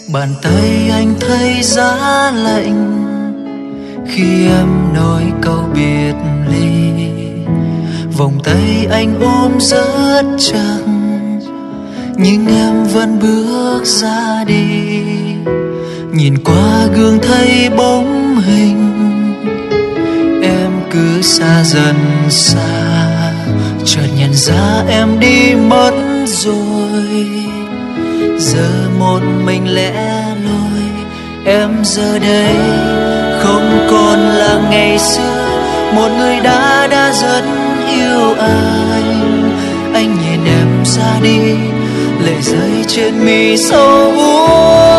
Bàn tay anh thấy giá lạnh khi em nói câu biệt ly. Vòng tay anh ôm rất chặt nhưng em vẫn bước ra đi. Nhìn qua gương thấy bóng hình em cứ xa dần xa. Chợt nhận ra em đi mất rồi, giờ một mình lẻ loi. Em giờ đây không còn là ngày xưa, một người đã rất yêu anh. Anh nhìn em ra đi, lệ rơi trên mi sâu úa.